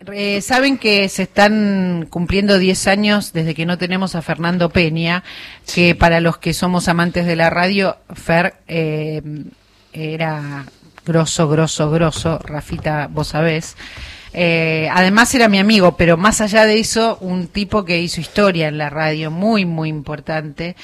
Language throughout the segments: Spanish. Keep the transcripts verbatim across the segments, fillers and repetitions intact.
Eh, saben que se están cumpliendo diez años desde que no tenemos a Fernando Peña, que para los que somos amantes de la radio, Fer eh, era grosso, grosso, grosso, Rafita, vos sabés. Eh, además era mi amigo, pero más allá de eso, un tipo que hizo historia en la radio, muy, muy importante.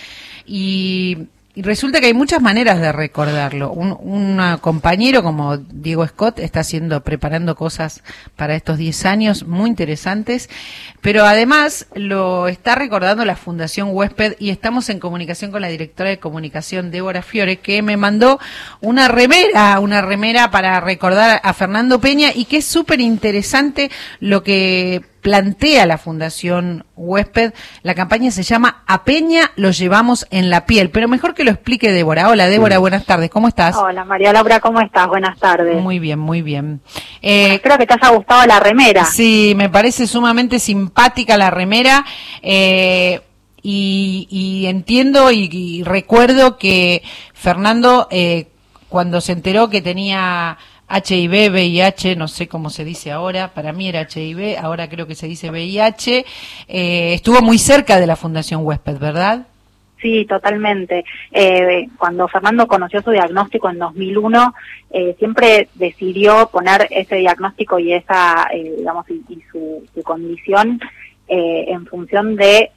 Y... Y resulta que hay muchas maneras de recordarlo. Un, un compañero como Diego Scott está haciendo, preparando cosas para estos diez años muy interesantes, pero además lo está recordando la Fundación Huésped y estamos en comunicación con la directora de comunicación, Débora Fiore, que me mandó una remera, una remera para recordar a Fernando Peña y que es súper interesante lo que plantea la Fundación Huésped. La campaña se llama A Peña lo llevamos en la piel, pero mejor que lo explique Débora. Hola Débora, buenas tardes, ¿cómo estás? Hola María Laura, ¿cómo estás? Buenas tardes. Muy bien, muy bien. Eh, bueno, espero que te haya gustado la remera. Sí, me parece sumamente simpática la remera. Eh, y, y entiendo y, y recuerdo que Fernando, eh, cuando se enteró que tenía H I V, V I H, no sé cómo se dice ahora, para mí era H I V, ahora creo que se dice V I H, eh, estuvo muy cerca de la Fundación Huésped, ¿verdad? Sí, totalmente. Eh, cuando Fernando conoció su diagnóstico en dos mil uno, eh, siempre decidió poner ese diagnóstico y esa, eh, digamos, y, y su, su condición eh, en función de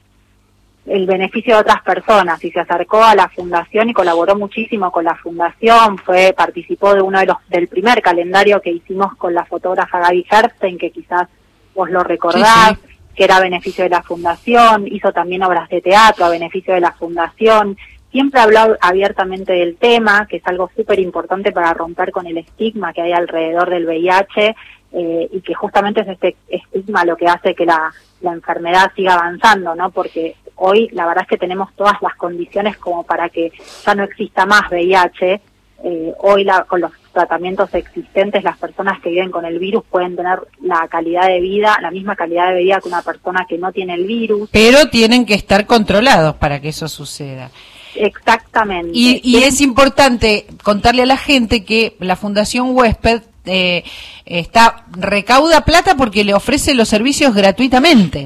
el beneficio de otras personas, y se acercó a la fundación y colaboró muchísimo con la fundación. Fue participó de uno de los del primer calendario que hicimos con la fotógrafa Gaby Herstein, que quizás vos lo recordás, sí, sí, que era a beneficio de la fundación. Hizo también obras de teatro a beneficio de la fundación. Siempre habló abiertamente del tema, que es algo súper importante para romper con el estigma que hay alrededor del V I H, eh, y que justamente es este estigma lo que hace que la, la enfermedad siga avanzando, ¿no? Porque hoy la verdad es que tenemos todas las condiciones como para que ya no exista más V I H. Eh, hoy la, con los tratamientos existentes, las personas que viven con el virus pueden tener la calidad de vida, la misma calidad de vida que una persona que no tiene el virus. Pero tienen que estar controlados para que eso suceda. Exactamente. Y, y es importante contarle a la gente que la Fundación Huésped eh, está recauda plata porque le ofrece los servicios gratuitamente.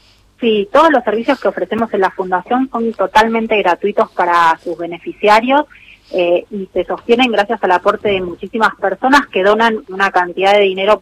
Sí, todos los servicios que ofrecemos en la Fundación son totalmente gratuitos para sus beneficiarios, eh, y se sostienen gracias al aporte de muchísimas personas que donan una cantidad de dinero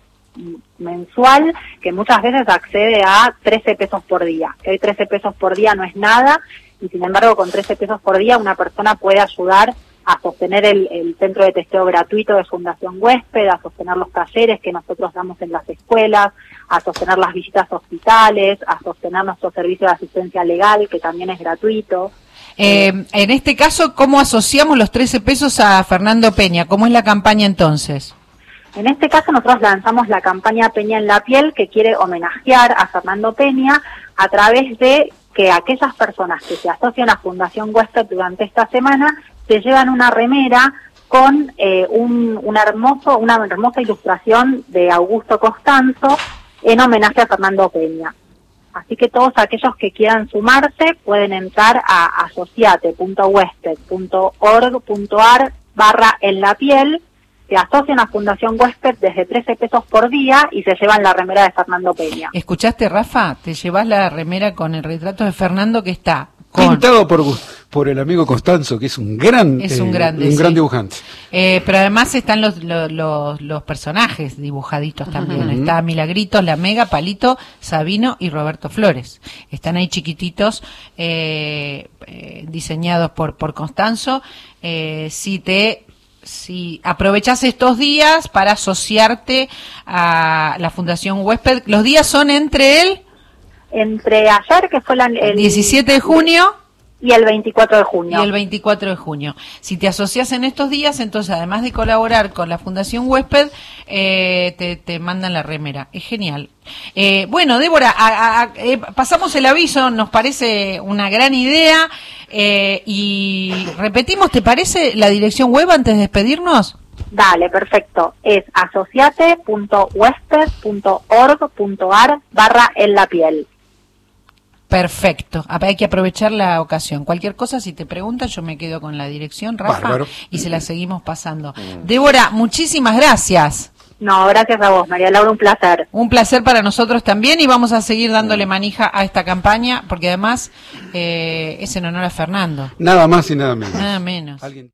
mensual que muchas veces accede a trece pesos por día. Que hoy trece pesos por día no es nada, y sin embargo con trece pesos por día una persona puede ayudar a sostener el, el centro de testeo gratuito de Fundación Huésped, a sostener los talleres que nosotros damos en las escuelas, a sostener las visitas a hospitales, a sostener nuestro servicio de asistencia legal, que también es gratuito. Eh, en este caso, ¿cómo asociamos los trece pesos a Fernando Peña? ¿Cómo es la campaña entonces? En este caso nosotros lanzamos la campaña Peña en la piel, que quiere homenajear a Fernando Peña a través de que aquellas personas que se asocian a Fundación Huésped durante esta semana se llevan una remera con eh, un, un hermoso, una hermosa ilustración de Augusto Costanzo en homenaje a Fernando Peña. Así que todos aquellos que quieran sumarse pueden entrar a asociate punto huésped punto org punto ar barra en la piel, se asocian a Fundación Huésped desde trece pesos por día y se llevan la remera de Fernando Peña. ¿Escuchaste, Rafa? Te llevas la remera con el retrato de Fernando que está con... pintado por por el amigo Costanzo, que es un gran es un, eh, grande, un sí. gran dibujante. Eh, pero además están los, los, los, los personajes dibujaditos también. Uh-huh. Está Milagritos, La Mega, Palito, Sabino y Roberto Flores. Están ahí chiquititos, eh, eh, diseñados por, por Costanzo. Eh, si te... Si aprovechás estos días para asociarte a la Fundación Huésped, los días son entre el... Entre ayer, que fue la, el diecisiete de junio... y el veinticuatro de junio. Y el veinticuatro de junio. Si te asocias en estos días, entonces además de colaborar con la Fundación Huésped, eh, te, te mandan la remera. Es genial. Eh, bueno, Débora, a, a, a, eh, pasamos el aviso, nos parece una gran idea. Eh, y repetimos, ¿te parece la dirección web antes de despedirnos? Dale, perfecto. Es asociate punto huésped punto org punto ar barra en la piel. Perfecto, hay que aprovechar la ocasión. Cualquier cosa, si te preguntan, yo me quedo con la dirección, Rafa, Bárbaro. Y se la seguimos pasando. Mm. Débora, muchísimas gracias. No, gracias a vos, María Laura, un placer. Un placer para nosotros también y vamos a seguir dándole manija a esta campaña porque además eh, es en honor a Fernando. Nada más y nada menos. Nada menos. ¿Alguien?